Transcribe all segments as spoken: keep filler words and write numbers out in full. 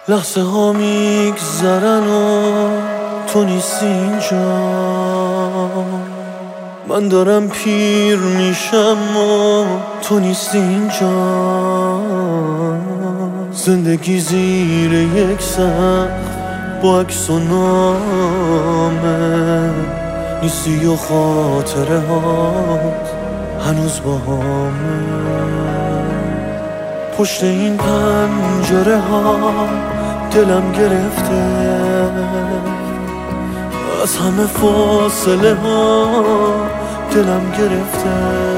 لحظه ها میگذرن و تو نیستی اینجا. من دارم پیر میشم و تو نیستی اینجا. زندگی زیر یک سقف با عکس و نامه نیستی و خاطره هات هنوز با همه. پشت این پنجره ها دلم گرفته، از همه فاصله ها دلم گرفته.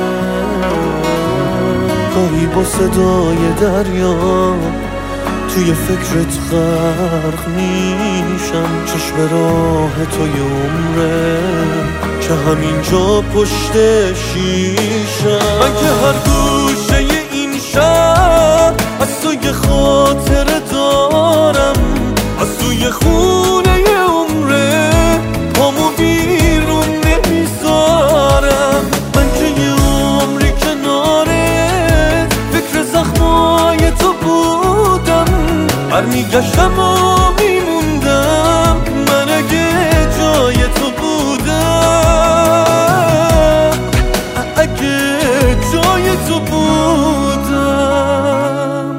گاهی با صدای دریا توی فکرت غرق میشم. چشم راه توی عمره که همینجا پشت شیشم. من که هر گوشه این شهر از توی خاطره دارم، از توی خونه عمره پامو بیرون نمیذارم. من که یه عمری کنارت فکر زخمای تو بودم، برمیگشتم و میموندم من اگه جای تو بودم، اگه جای تو بودم.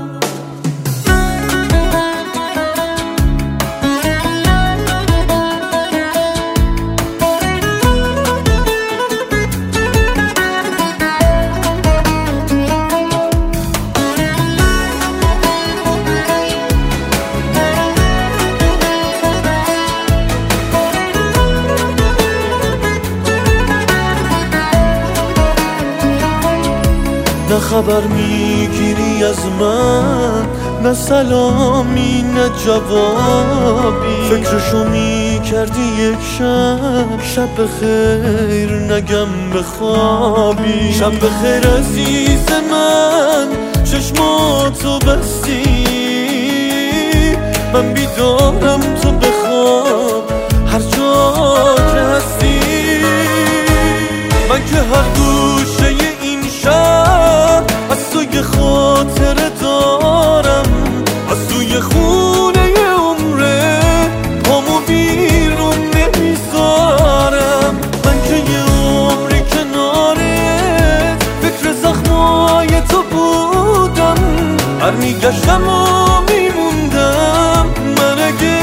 نه خبر میگیری از من، نه سلامی نه جوابی. فکرشو میکردی یک شب، شب بخیر نگم بخوابی. شب بخیر عزیز من، چشماتو بستی، من بیدارم تو بخواب هر جا که هستی. من که هر گوشه این شهر از توی خاطره دارم، از توی خونه عمره پامو بیرون نمیذارم. من که یه عمری کنارت فکر زخمای تو بودم، برمیگشتم و میموندم من اگه